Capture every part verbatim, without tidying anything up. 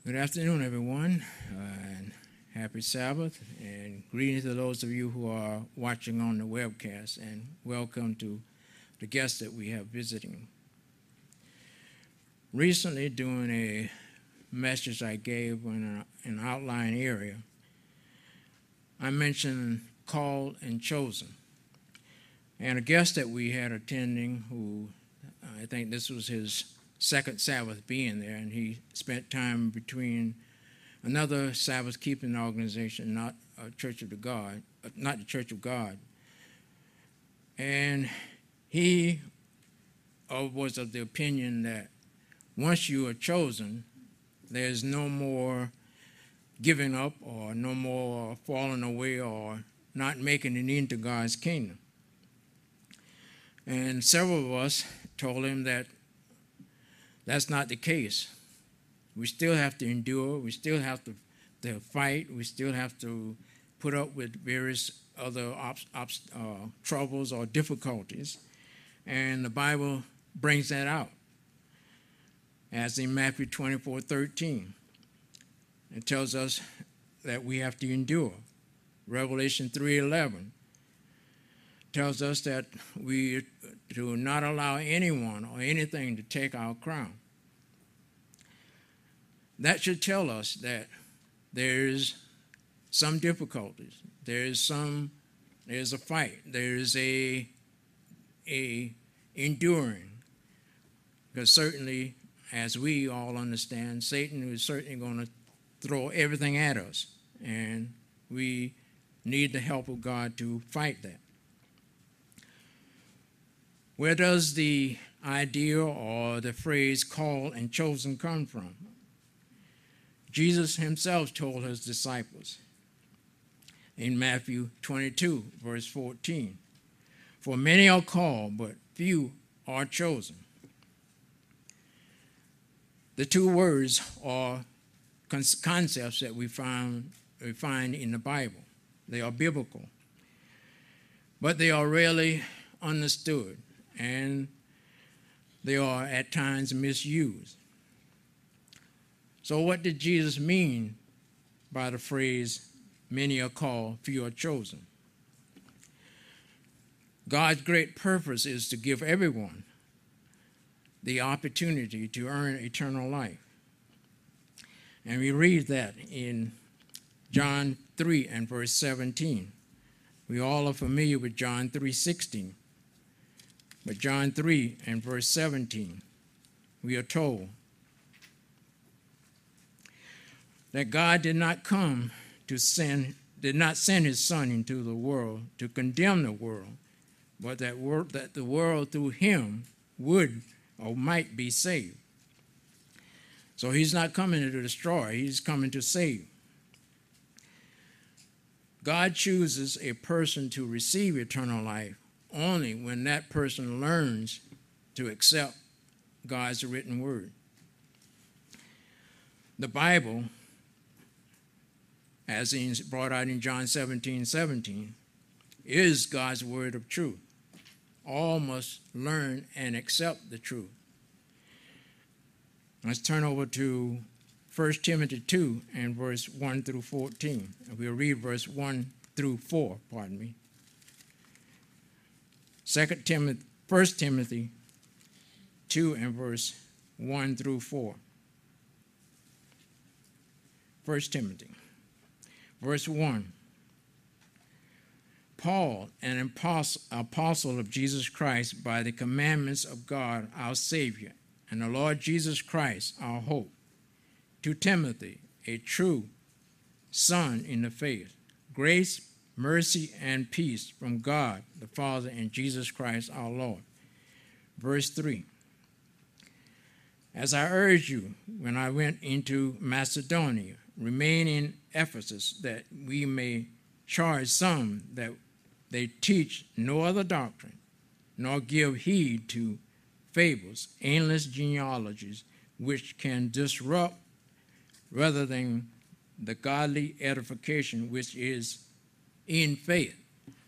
Good afternoon, everyone, uh, and happy Sabbath, and greetings to those of you who are watching on the webcast, and welcome to the guests that we have visiting. Recently, during a message I gave in a, an outline area, I mentioned called and chosen, and a guest that we had attending who, I think this was his second Sabbath being there, and he spent time between another Sabbath-keeping organization, not a Church of the God, not the Church of God, and he uh, was of the opinion that once you are chosen, there's no more giving up or no more falling away or not making it into God's kingdom. And several of us told him that that's not the case. We still have to endure. We still have to, to fight. We still have to put up with various other op, op, uh, troubles or difficulties. And the Bible brings that out, as in Matthew twenty-four thirteen. It tells us that we have to endure. Revelation three eleven tells us that we do not allow anyone or anything to take our crown. That should tell us that there's some difficulties. There's some, there's a fight. There's a, a enduring. Because certainly, as we all understand, Satan is certainly going to throw everything at us. And we need the help of God to fight that. Where does the idea or the phrase called and chosen come from? Jesus himself told his disciples in Matthew twenty-two, verse fourteen, "For many are called, but few are chosen." The two words are concepts that we find, we find in the Bible. They are biblical, but they are rarely understood, and they are at times misused. So what did Jesus mean by the phrase, many are called, few are chosen? God's great purpose is to give everyone the opportunity to earn eternal life. And we read that in John three and verse seventeen. We all are familiar with John three sixteen. But John three and verse seventeen, we are told that God did not come to send, did not send his Son into the world to condemn the world, but that, wor- that the world through him would or might be saved. So he's not coming to destroy, he's coming to save. God chooses a person to receive eternal life only when that person learns to accept God's written word. The Bible, as in brought out in John seventeen seventeen, is God's word of truth. All must learn and accept the truth. Let's turn over to First Timothy two and verse one through fourteen. We'll read verse one through four, pardon me. Second Timothy, First Timothy two and verse one through four. First Timothy, verse one. Paul, an apostle of Jesus Christ by the commandments of God our Savior, and the Lord Jesus Christ our hope, to Timothy, a true son in the faith, grace, mercy, and peace from God the Father and Jesus Christ our Lord. Verse three. As I urged you when I went into Macedonia, remain in Ephesus, that we may charge some that they teach no other doctrine, nor give heed to fables, endless genealogies, which can disrupt rather than the godly edification which is in faith.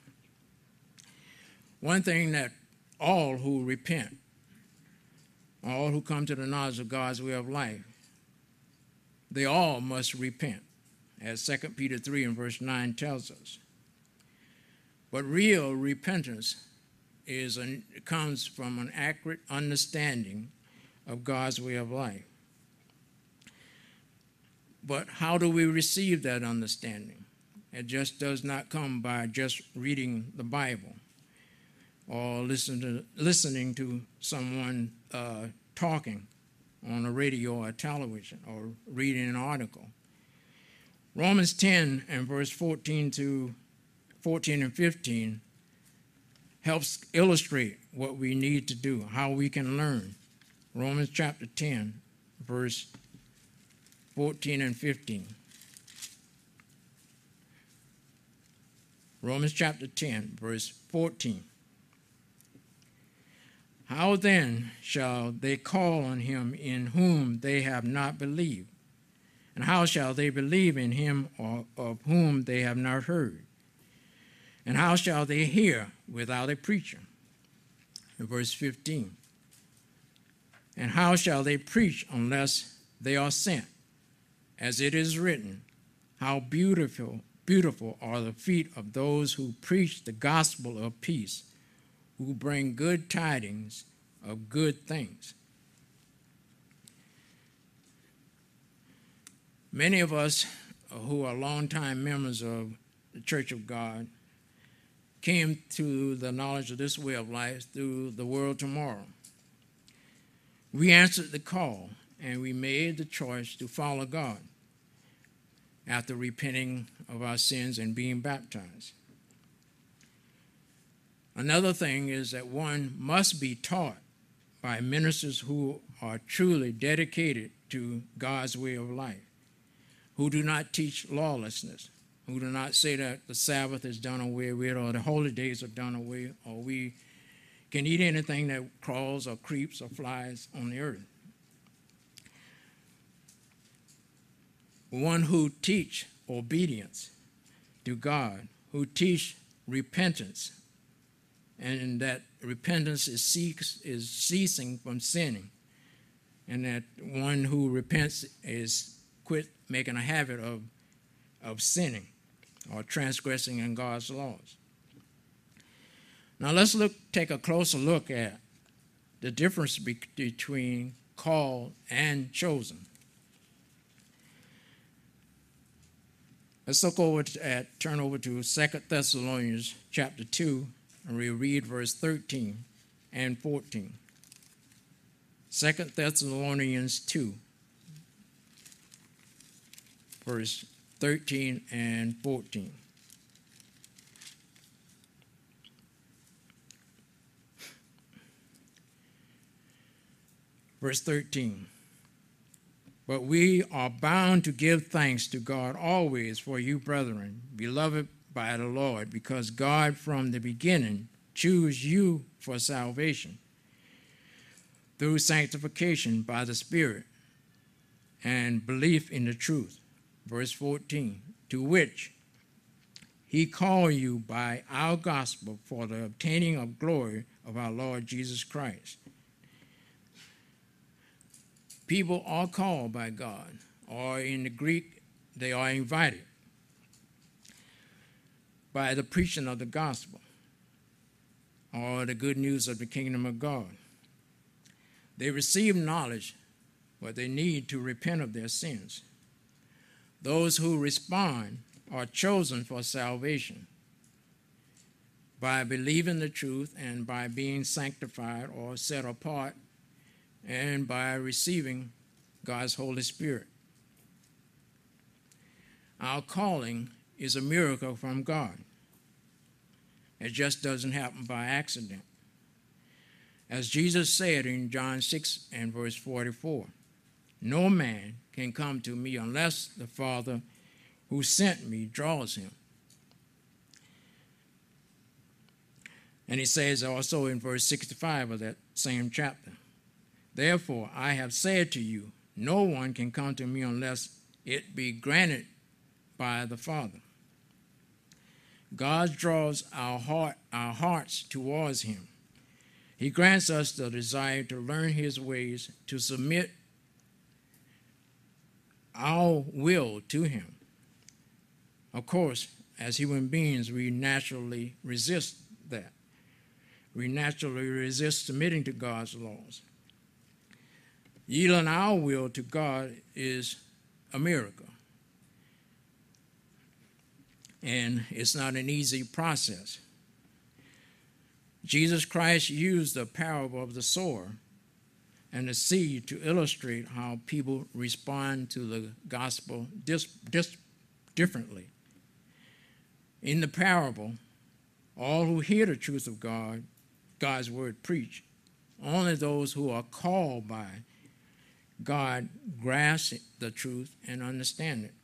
One thing that all who repent, all who come to the knowledge of God's way of life, they all must repent, as Second Peter three and verse nine tells us. But real repentance is an, comes from an accurate understanding of God's way of life. But how do we receive that understanding? It just does not come by just reading the Bible or listen to, listening to someone uh, talking on the radio or television or reading an article. Romans ten and verse fourteen to fourteen and fifteen helps illustrate what we need to do, how we can learn. Romans chapter ten, verse fourteen and fifteen. Romans chapter ten, verse fourteen. How then shall they call on him in whom they have not believed? And how shall they believe in him of whom they have not heard? And how shall they hear without a preacher? In verse fifteen. And how shall they preach unless they are sent? As it is written, how beautiful, beautiful are the feet of those who preach the gospel of peace, who bring good tidings of good things. Many of us who are longtime members of the Church of God came to the knowledge of this way of life through the World Tomorrow. We answered the call and we made the choice to follow God after repenting of our sins and being baptized. Another thing is that one must be taught by ministers who are truly dedicated to God's way of life, who do not teach lawlessness, who do not say that the Sabbath is done away with or the holy days are done away or we can eat anything that crawls or creeps or flies on the earth. One who teach obedience to God, who teach repentance, and that repentance is, seeks, is ceasing from sinning, and that one who repents is quit making a habit of, of sinning or transgressing in God's laws. Now let's look, take a closer look at the difference be- between called and chosen. Let's look over to, at, turn over to Second Thessalonians chapter two, and we read verse thirteen and fourteen. Second Thessalonians two, verse thirteen and fourteen. Verse thirteen. But we are bound to give thanks to God always for you, brethren, beloved by the Lord, because God from the beginning chose you for salvation through sanctification by the Spirit and belief in the truth. Verse fourteen, to which he called you by our gospel for the obtaining of glory of our Lord Jesus Christ. People are called by God, or in the Greek, they are invited by the preaching of the gospel or the good news of the kingdom of God. They receive knowledge, but they need to repent of their sins. Those who respond are chosen for salvation by believing the truth and by being sanctified or set apart and by receiving God's Holy Spirit. Our calling is a miracle from God. It just doesn't happen by accident. As Jesus said in John six and verse forty-four, no man can come to me unless the Father who sent me draws him. And he says also in verse sixty-five of that same chapter, therefore I have said to you, no one can come to me unless it be granted by the Father. God draws our heart, our hearts towards him. He grants us the desire to learn his ways, to submit our will to him. Of course, as human beings, we naturally resist that. We naturally resist submitting to God's laws. Yielding our will to God is a miracle. And it's not an easy process. Jesus Christ used the parable of the sower and the seed to illustrate how people respond to the gospel dis- dis- differently. In the parable, all who hear the truth of God, God's word preached, only those who are called by God grasp the truth and understand it.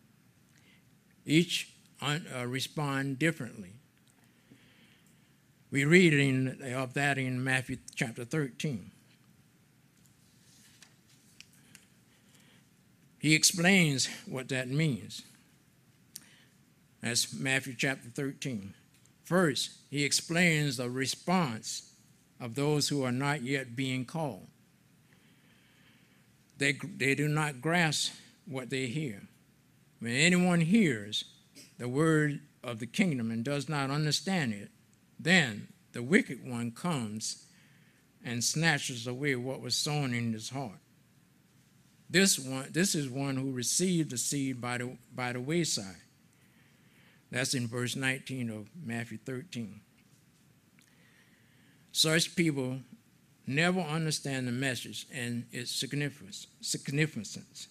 Each un- uh, respond differently. We read in, of that in Matthew chapter thirteen. He explains what that means. That's Matthew chapter thirteen. First, he explains the response of those who are not yet being called. They, they do not grasp what they hear. When anyone hears the word of the kingdom and does not understand it, then the wicked one comes and snatches away what was sown in his heart. This one, this is one who received the seed by the, by the wayside. That's in verse nineteen of Matthew thirteen. Such people never understand the message and its significance. significance.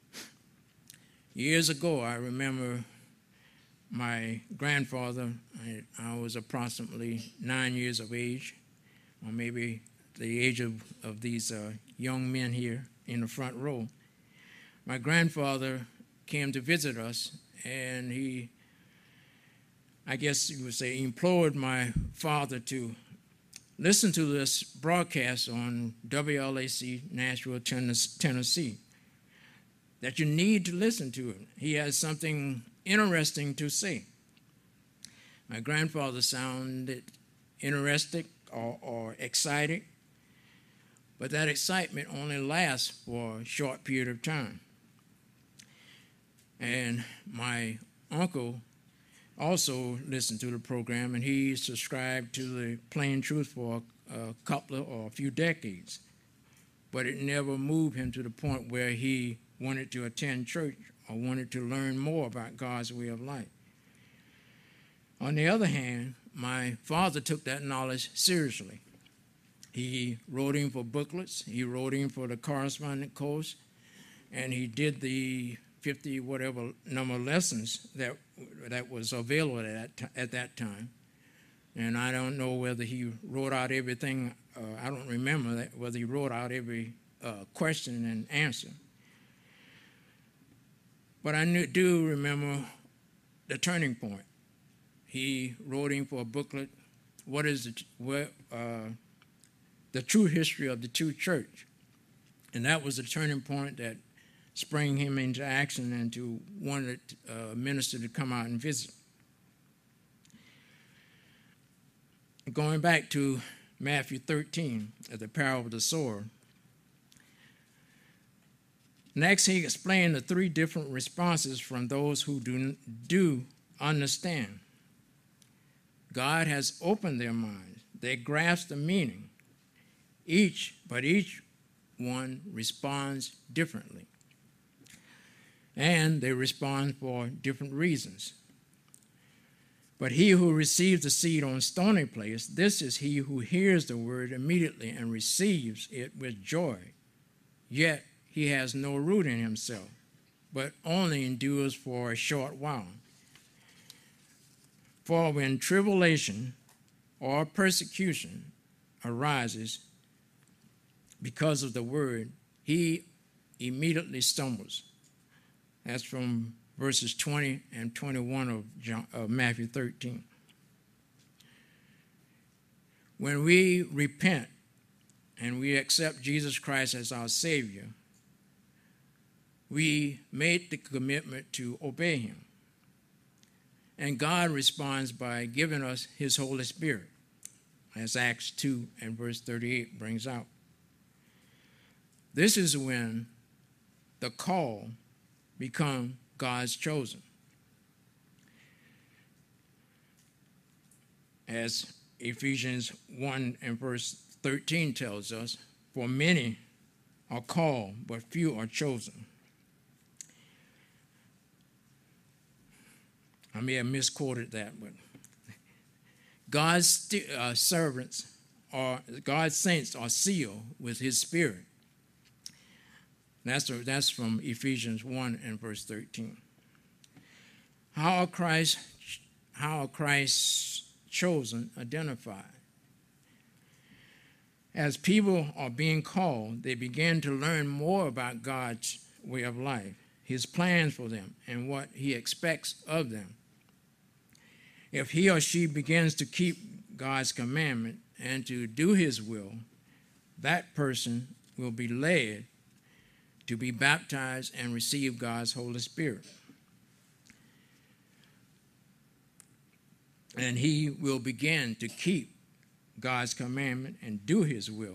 Years ago, I remember my grandfather, I, I was approximately nine years of age, or maybe the age of, of these uh, young men here in the front row. My grandfather came to visit us, and he, I guess you would say, implored my father to listen to this broadcast on W L A C Nashville, Tennessee, that you need to listen to it. He has something interesting to say. My grandfather sounded interested or, or excited, but that excitement only lasts for a short period of time. And my uncle also listened to the program, and he subscribed to the Plain Truth for a, a couple of, or a few decades. But it never moved him to the point where he wanted to attend church or wanted to learn more about God's way of life. On the other hand, my father took that knowledge seriously. He wrote in for booklets, he wrote in for the correspondence course, and he did the fifty whatever number of lessons that that was available at that, at that time. And I don't know whether he wrote out everything. Uh, I don't remember that, whether he wrote out every uh, question and answer. But I knew, do remember the turning point. He wrote in for a booklet, what is the, what, uh, the true history of the true church. And that was the turning point that sprang him into action and to want a uh, minister to come out and visit. Going back to Matthew thirteen, at the parable of the sower. Next, he explained the three different responses from those who do, do understand. God has opened their minds. They grasp the meaning. Each, but each one responds differently. And they respond for different reasons. But he who receives the seed on stony place, this is he who hears the word immediately and receives it with joy. Yet he has no root in himself, but only endures for a short while. For when tribulation or persecution arises because of the word, he immediately stumbles. That's from verses twenty and twenty-one of, John, of Matthew thirteen. When we repent and we accept Jesus Christ as our Savior, we made the commitment to obey him. And God responds by giving us his Holy Spirit, as Acts two and verse thirty-eight brings out. This is when the call become God's chosen. As Ephesians one and verse thirteen tells us, for many are called, but few are chosen. I may have misquoted that, but God's st- uh, servants are, God's saints are sealed with his spirit. That's, that's from Ephesians one and verse thirteen. How are Christ, how are Christ's chosen identified? As people are being called, they begin to learn more about God's way of life, his plans for them, and what he expects of them. If he or she begins to keep God's commandment and to do his will, that person will be led to be baptized and receive God's Holy Spirit. And he will begin to keep God's commandment and do his will.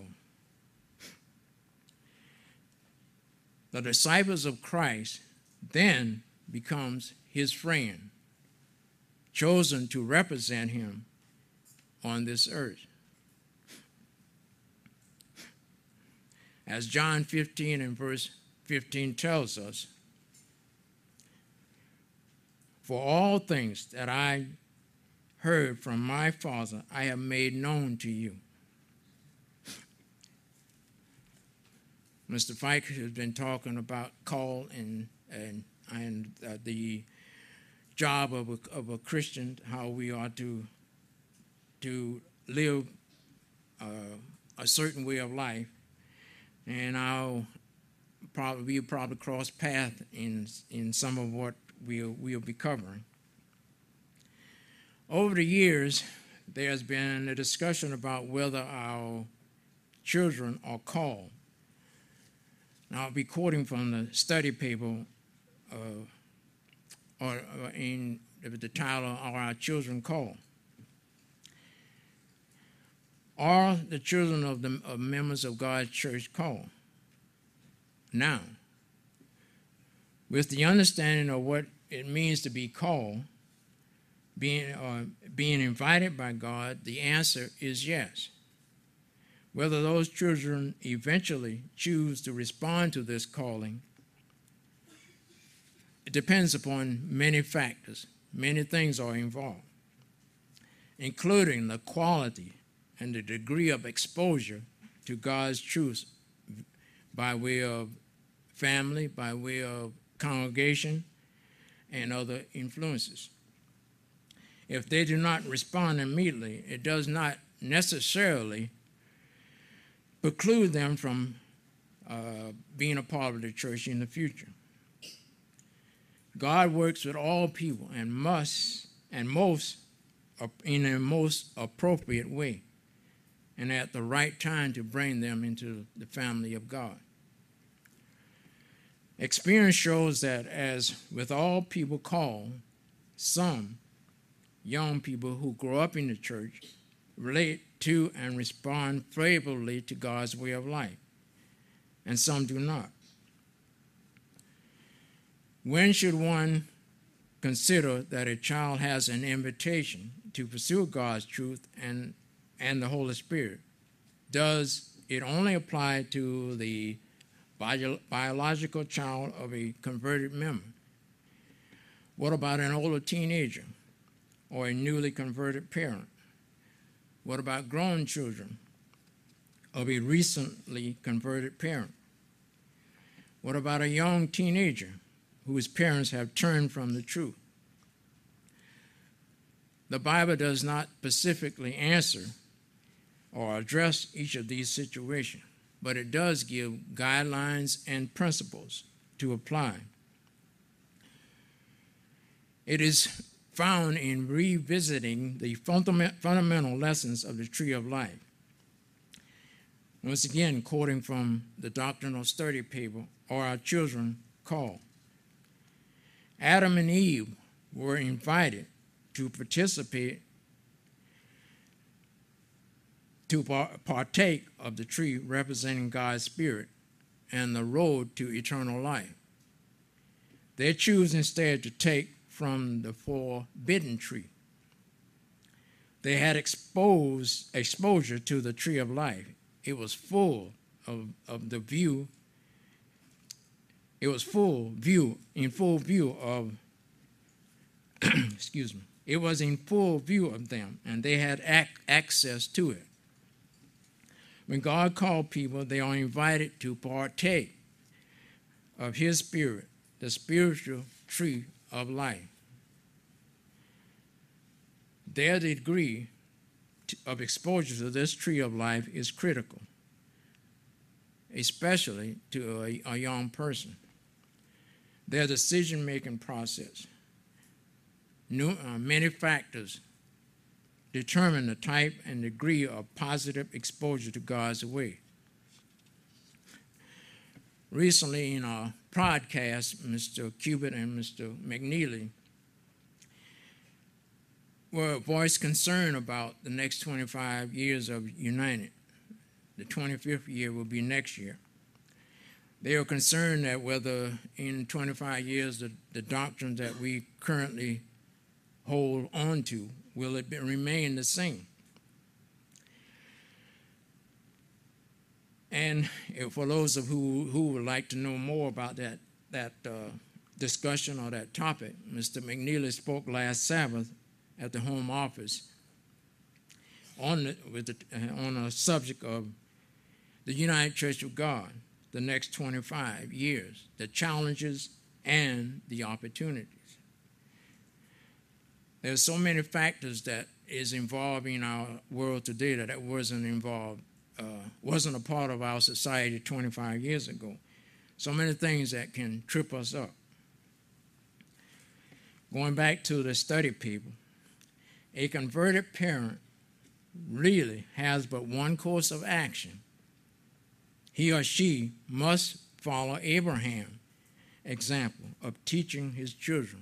The disciples of Christ then becomes his friend, chosen to represent him on this earth. As John fifteen and verse fifteen tells us, for all things that I heard from my Father, I have made known to you. Mister Fike has been talking about call and and and uh, the job of a, of a Christian, how we are to to live uh, a certain way of life, and I'll probably we'll probably cross paths in in some of what we'll we'll be covering. Over the years, there's been a discussion about whether our children are called. Now, I'll be quoting from the study paper, uh, or, or in the title, Are Our Children Called? Are the children of the of members of God's church called? Now, with the understanding of what it means to be called, being uh, being invited by God, the answer is yes. Whether those children eventually choose to respond to this calling, it depends upon many factors. Many things are involved, including the quality and the degree of exposure to God's truth by way of family, by way of congregation, and other influences. If they do not respond immediately, it does not necessarily preclude them from uh, being a part of the church in the future. God works with all people and must and most uh, in a most appropriate way and at the right time to bring them into the family of God. Experience shows that as with all people called, some young people who grow up in the church relate to and respond favorably to God's way of life, and some do not. When should one consider that a child has an invitation to pursue God's truth and, and the Holy Spirit? Does it only apply to the bio- biological child of a converted member? What about an older teenager or a newly converted parent? What about grown children of a recently converted parent? What about a young teenager whose parents have turned from the truth? The Bible does not specifically answer or address each of these situations, but it does give guidelines and principles to apply. It is found in revisiting the fundamental lessons of the Tree of Life. Once again, quoting from the doctrinal study paper, Are Our Children Called? Adam and Eve were invited to participate, to partake of the tree representing God's Spirit and the road to eternal life. They choose instead to take from the forbidden tree. They had exposed exposure to the tree of life. It was full of, of the view. It was full view, in full view of, excuse me, it was in full view of them, and they had ac- access to it. When God called people, they are invited to partake of his spirit, the spiritual tree of life. Their degree of exposure to this tree of life is critical, especially to a, a young person. Their decision-making process. New, uh, many factors determine the type and degree of positive exposure to God's way. Recently in our podcast, Mister Cubitt and Mister McNeely were voiced concern about the next twenty-five years of United. The twenty-fifth year will be next year. They are concerned that whether in twenty-five years the, the doctrines that we currently hold on to, will it be, remain the same? And for those of who who would like to know more about that that uh, discussion or that topic, Mister McNeely spoke last Sabbath at the home office on the, with the, uh, on a subject of the United Church of God, the next twenty-five years, the challenges and the opportunities. There's so many factors that is involved in our world today that it wasn't involved, uh, wasn't a part of our society twenty-five years ago. So many things that can trip us up. Going back to the study people, a converted parent really has but one course of action. He or she must follow Abraham's example of teaching his children,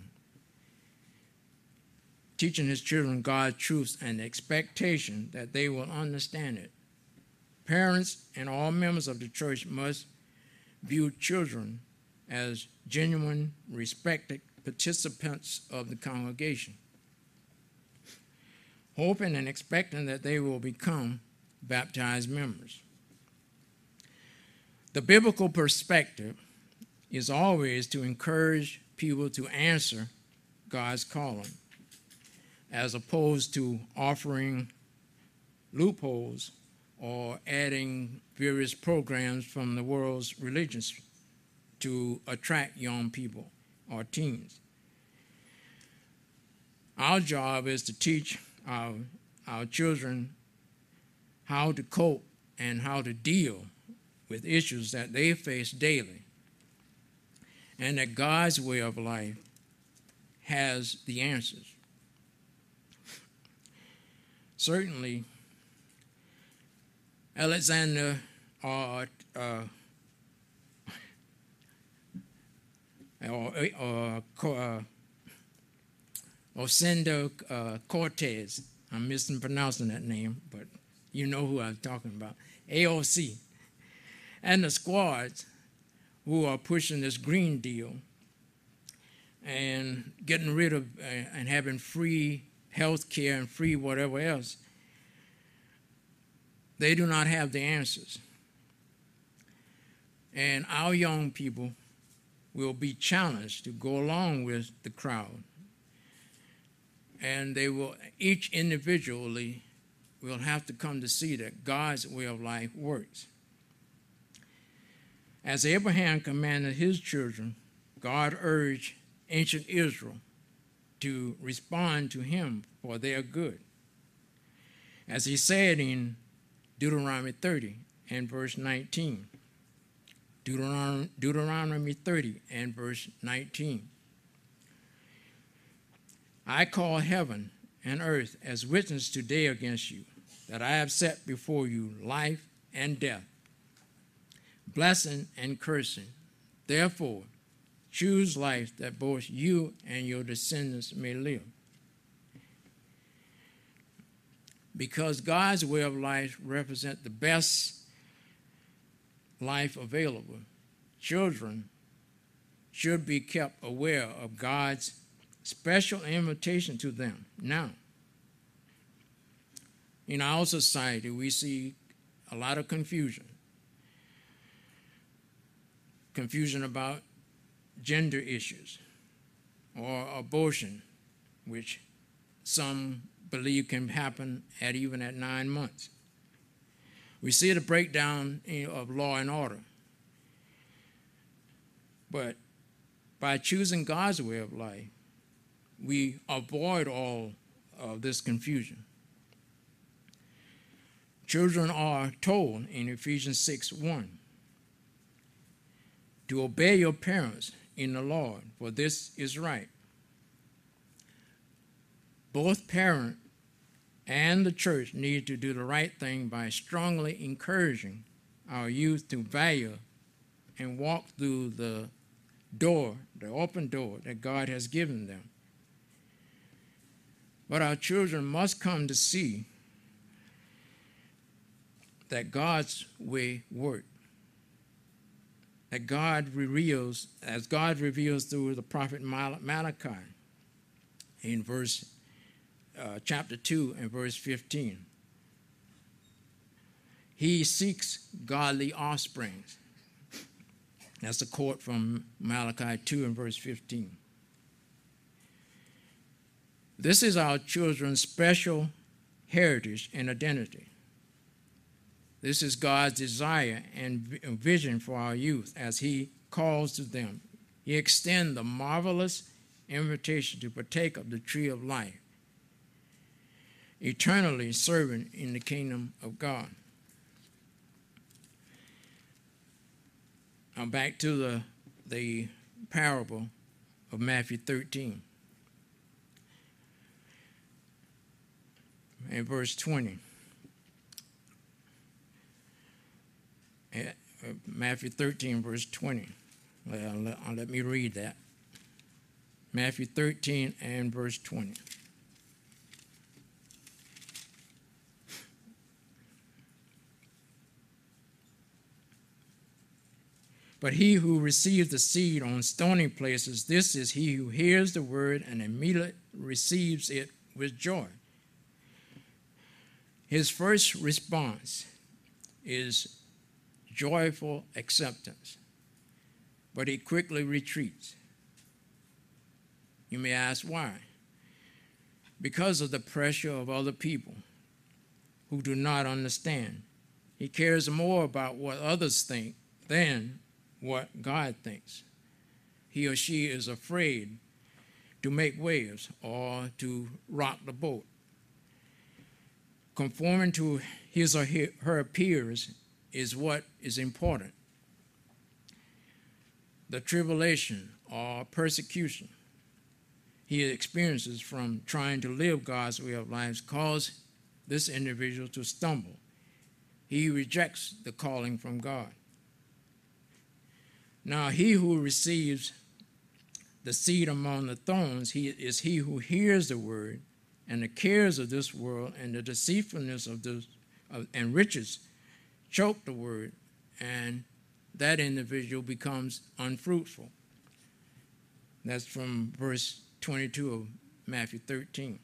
teaching his children God's truths and the expectation that they will understand it. Parents and all members of the church must view children as genuine, respected participants of the congregation, hoping and expecting that they will become baptized members. The biblical perspective is always to encourage people to answer God's calling, as opposed to offering loopholes or adding various programs from the world's religions to attract young people or teens. Our job is to teach our, our children how to cope and how to deal with issues that they face daily, and that God's way of life has the answers. Certainly, Alexander or, uh, or, or uh, Ocasio uh, Cortez, I'm mispronouncing that name, but you know who I'm talking about, A O C, and the squads who are pushing this Green Deal and getting rid of uh, and having free health care and free whatever else, they do not have the answers. And our young people will be challenged to go along with the crowd. And they will, each individually, will have to come to see that God's way of life works. As Abraham commanded his children, God urged ancient Israel to respond to him for their good. As he said in Deuteronomy thirty and verse nineteen. Deuteronomy, Deuteronomy thirty and verse nineteen. I call heaven and earth as witness today against you, that I have set before you life and death, blessing and cursing. Therefore, choose life that both you and your descendants may live. Because God's way of life represents the best life available, children should be kept aware of God's special invitation to them now. In our society, we see a lot of confusion. Confusion about gender issues or abortion, which some believe can happen at even at nine months. We see the breakdown of law and order. But by choosing God's way of life, we avoid all of this confusion. Children are told in Ephesians six one to obey your parents in the Lord, for this is right. Both parent and the church need to do the right thing by strongly encouraging our youth to value and walk through the door, the open door that God has given them. But our children must come to see that God's way works. That God reveals, as God reveals through the prophet Malachi in verse uh, chapter two and verse fifteen. He seeks godly offspring. That's a quote from Malachi two and verse fifteen. This is our children's special heritage and identity. This is God's desire and vision for our youth as he calls to them. He extends the marvelous invitation to partake of the tree of life, eternally serving in the kingdom of God. Now back to the, the parable of Matthew thirteen and verse twenty. Matthew thirteen, verse twenty. Well, let, let me read that. Matthew thirteen and verse twenty. But he who receives the seed on stony places, this is he who hears the word and immediately receives it with joy. His first response is joyful acceptance, but he quickly retreats. You may ask why? Because of the pressure of other people who do not understand. He cares more about what others think than what God thinks. He or she is afraid to make waves or to rock the boat. Conforming to his or her peers is what is important. The tribulation or persecution he experiences from trying to live God's way of life cause this individual to stumble. He rejects the calling from God. Now, he who receives the seed among the thorns he is he who hears the word, and the cares of this world and the deceitfulness of this of, and riches choke the word, and that individual becomes unfruitful. That's from verse twenty-two of Matthew thirteen.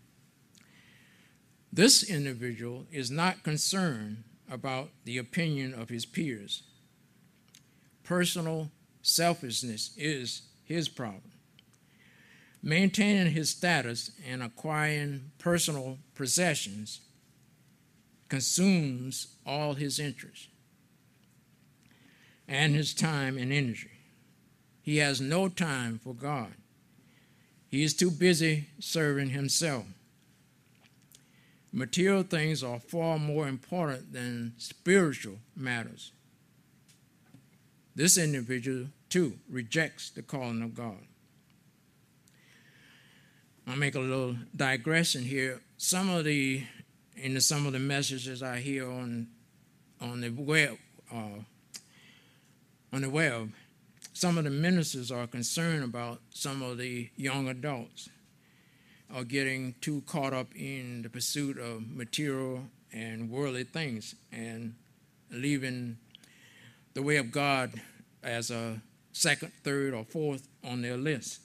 This individual is not concerned about the opinion of his peers. Personal selfishness is his problem. Maintaining his status and acquiring personal possessions consumes all his interest and his time and energy. He has no time for God. He is too busy serving himself. Material things are far more important than spiritual matters. This individual, too, rejects the calling of God. I'll make a little digression here. Some of the, in the, some of the messages I hear on, on the web, uh, on the web, some of the ministers are concerned about some of the young adults are getting too caught up in the pursuit of material and worldly things and leaving the way of God as a second, third, or fourth on their list.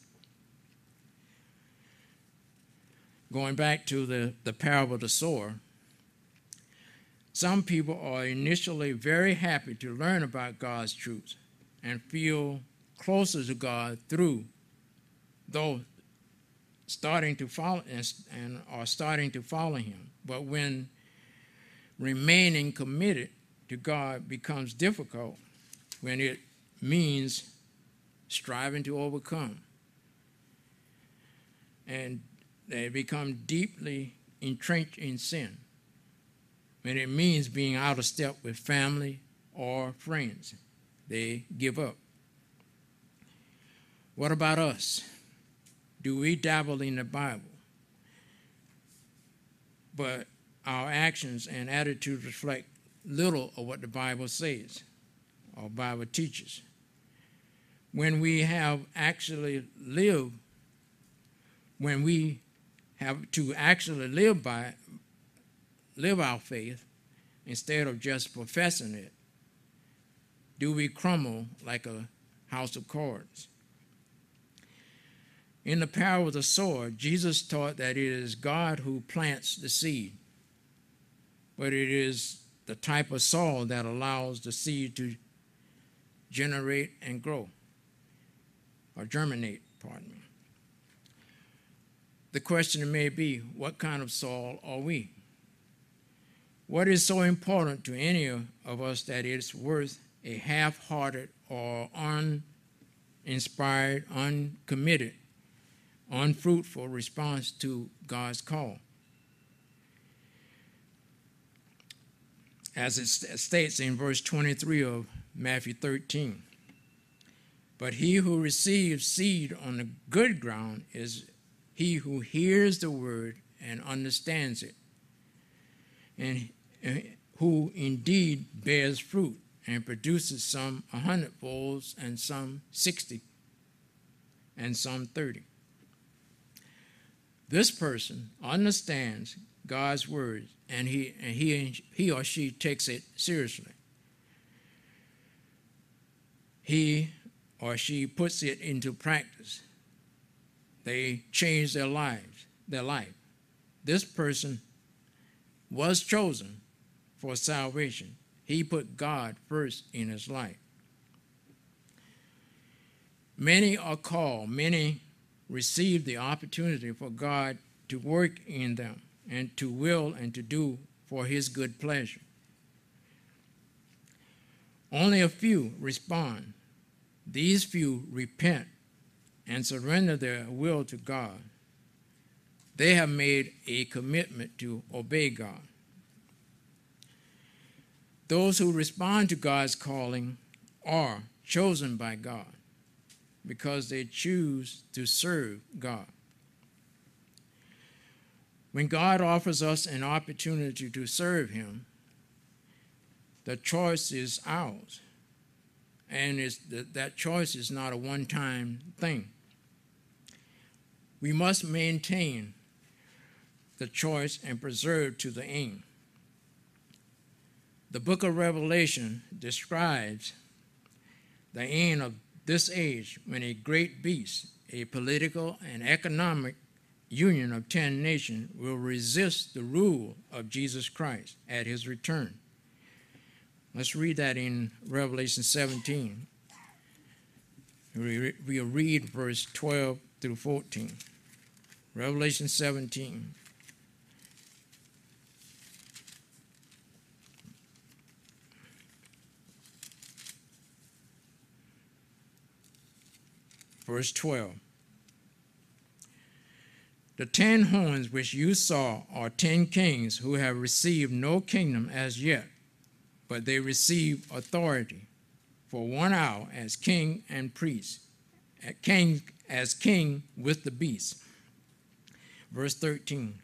Going back to the, the parable of the sower, some people are initially very happy to learn about God's truth and feel closer to God through, though starting to follow and, and are starting to follow him. But when remaining committed to God becomes difficult, when it means striving to overcome, and they become deeply entrenched in sin, when it means being out of step with family or friends, they give up. What about us? Do we dabble in the Bible, but our actions and attitudes reflect little of what the Bible says or Bible teaches? When we have actually lived, when we have to actually live by, live our faith instead of just professing it, do we crumble like a house of cards? In the parable of the sower, Jesus taught that it is God who plants the seed, but it is the type of soil that allows the seed to generate and grow, or germinate, pardon me. The question may be, what kind of soil are we? What is so important to any of us that it's worth a half-hearted or uninspired, uncommitted, unfruitful response to God's call? As it states in verse twenty-three of Matthew thirteen, but he who receives seed on the good ground is he who hears the word and understands it, and who indeed bears fruit and produces some a hundredfold and some sixty and some thirty. This person understands God's word, and he and he he or she takes it seriously. He or she puts it into practice. They change their lives, their life. This person was chosen for salvation. He put God first in his life. Many are called, many receive the opportunity for God to work in them and to will and to do for his good pleasure. Only a few respond. These few repent and surrender their will to God. They have made a commitment to obey God. Those who respond to God's calling are chosen by God because they choose to serve God. When God offers us an opportunity to serve him, the choice is ours. And it's, that choice is not a one-time thing. We must maintain the choice and preserve to the end. The book of Revelation describes the end of this age when a great beast, a political and economic union of ten nations, will resist the rule of Jesus Christ at his return. Let's read that in Revelation seventeen. We'll read verse twelve through fourteen. Revelation seventeen. Verse twelve. The ten horns which you saw are ten kings who have received no kingdom as yet, but they receive authority for one hour as king and priest, king as king with the beast. Verse thirteen.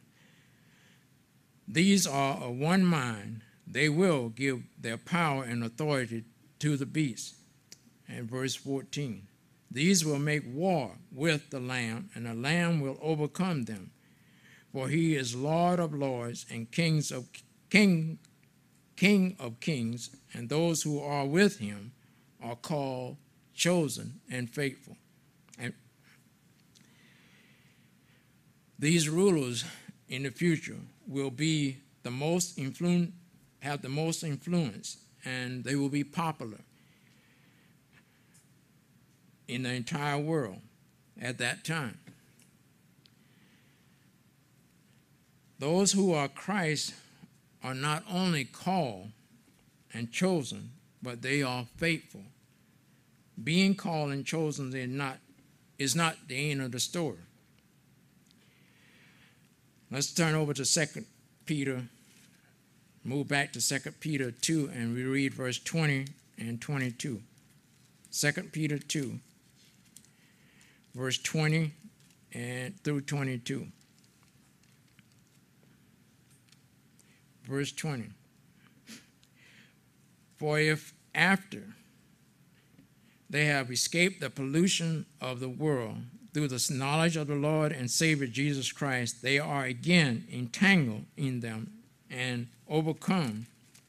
These are of one mind. They will give their power and authority to the beast. And verse fourteen. These will make war with the Lamb, and the Lamb will overcome them. For he is Lord of lords and kings of king, King of kings, and those who are with him are called chosen, and faithful. And these rulers in the future will be the most influ- have the most influence, and they will be popular in the entire world at that time. Those who are Christ are not only called and chosen, but they are faithful. Being called and chosen is not, is not the end of the story. Let's turn over to Second Peter, move back to Second Peter two, and we read verse twenty and twenty-two. Second Peter two, verse twenty and through twenty-two. Verse twenty. For if after they have escaped the pollution of the world through the knowledge of the Lord and Savior Jesus Christ, they are again entangled in them and overcome,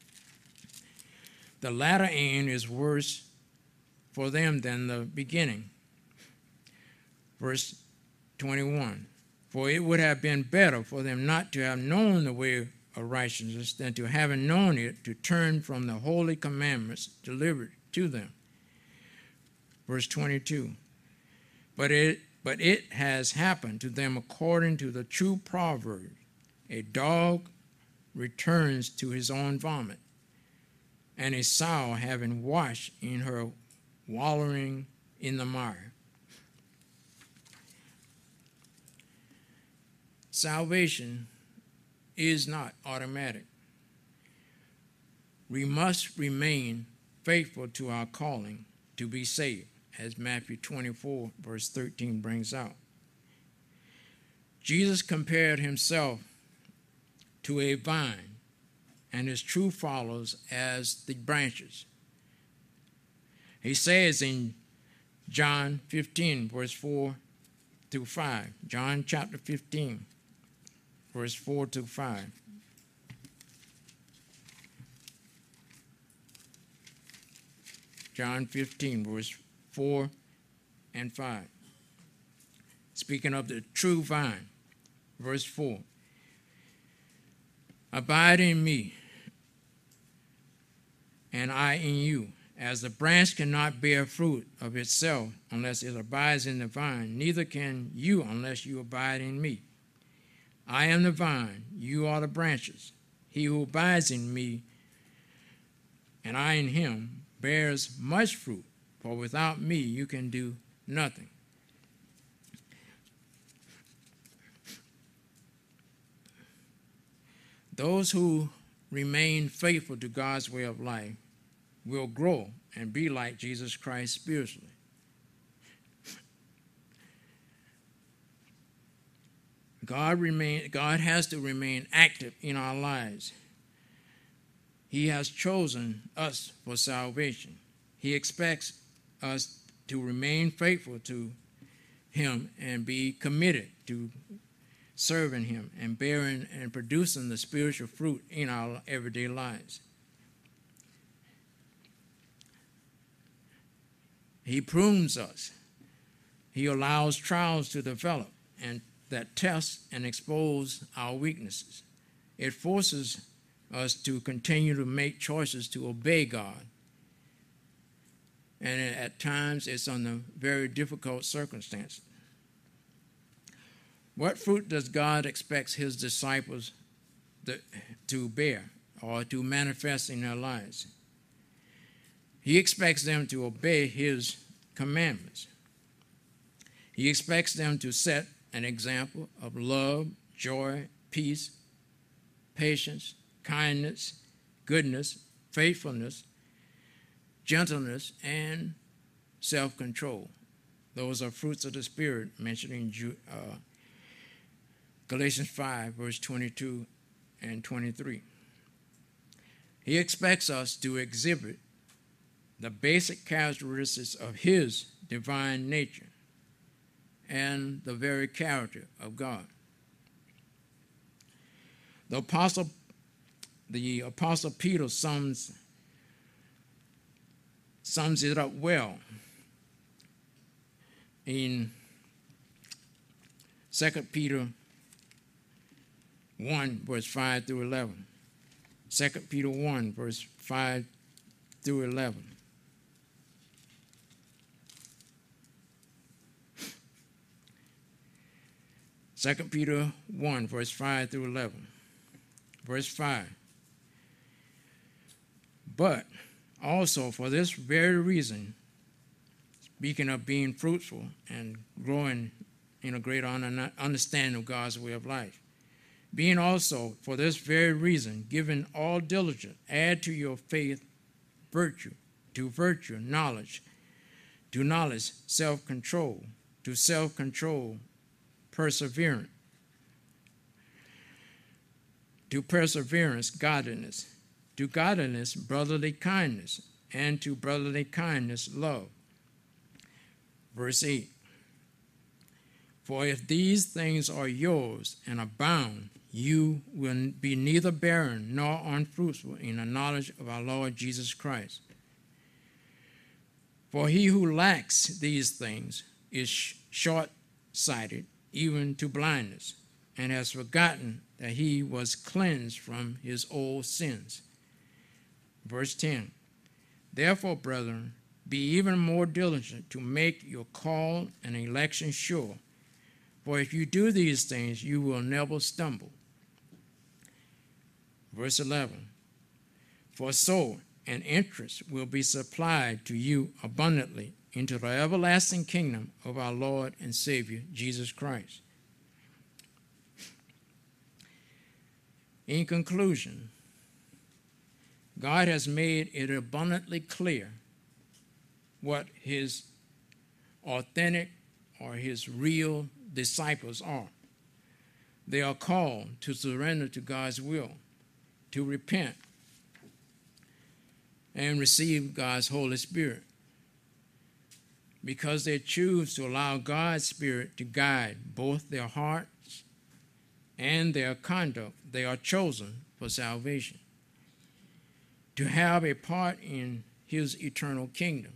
the latter end is worse for them than the beginning. Verse twenty-one. For it would have been better for them not to have known the way of righteousness than to having known it, to turn from the holy commandments delivered to them. Verse twenty-two. But it, but it has happened to them according to the true proverb, a dog returns to his own vomit, and a sow having washed in her wallowing in the mire. Salvation is not automatic. We must remain faithful to our calling to be saved, as Matthew twenty-four, verse thirteen brings out. Jesus compared himself to a vine and his true followers as the branches. He says in John fifteen, verse four through five, John chapter fifteen, verse four to five. John fifteen, verse four and five. Speaking of the true vine, verse four. Abide in me, and I in you. As the branch cannot bear fruit of itself unless it abides in the vine, neither can you unless you abide in me. I am the vine, you are the branches. He who abides in me, and I in him, bears much fruit, for without me you can do nothing. Those who remain faithful to God's way of life will grow and be like Jesus Christ spiritually. God remain, God has to remain active in our lives. He has chosen us for salvation. He expects us to remain faithful to him and be committed to serving him and bearing and producing the spiritual fruit in our everyday lives. He prunes us. He allows trials to develop and that test and expose our weaknesses. It forces us to continue to make choices to obey God. And at times it's under very difficult circumstances. What fruit does God expect his disciples to bear or to manifest in their lives? He expects them to obey his commandments. He expects them to set an example of love, joy, peace, patience, kindness, goodness, faithfulness, gentleness, and self-control. Those are fruits of the Spirit mentioned in uh, Galatians five, verse twenty-two and twenty-three. He expects us to exhibit the basic characteristics of his divine nature and the very character of God. The apostle, the apostle Peter sums, sums it up well in Second Peter one, verse five through eleven. Second Peter one, verse five through eleven. Second Peter one, verse five through eleven. Verse five. But also for this very reason, speaking of being fruitful and growing in a greater understanding of God's way of life, being also for this very reason, given all diligence, add to your faith virtue, to virtue knowledge, to knowledge self-control, to self-control perseverance, to perseverance godliness, to godliness brotherly kindness, and to brotherly kindness love. Verse eight. For if these things are yours and abound, you will be neither barren nor unfruitful in the knowledge of our Lord Jesus Christ. For he who lacks these things is short-sighted, even to blindness, and has forgotten that he was cleansed from his old sins. Verse ten. Therefore, brethren, be even more diligent to make your call and election sure. For if you do these things, you will never stumble. Verse eleven. For so an entrance will be supplied to you abundantly into the everlasting kingdom of our Lord and Savior, Jesus Christ. In conclusion, God has made it abundantly clear what his authentic or his real disciples are. They are called to surrender to God's will, to repent, and receive God's Holy Spirit. Because they choose to allow God's Spirit to guide both their hearts and their conduct, they are chosen for salvation, to have a part in his eternal kingdom.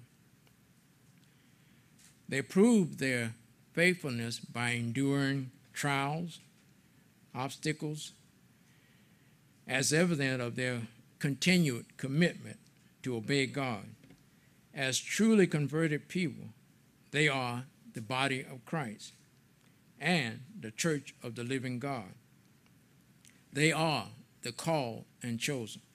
They prove their faithfulness by enduring trials, obstacles, as evidence of their continued commitment to obey God. As truly converted people, they are the body of Christ and the church of the living God. They are the called and chosen.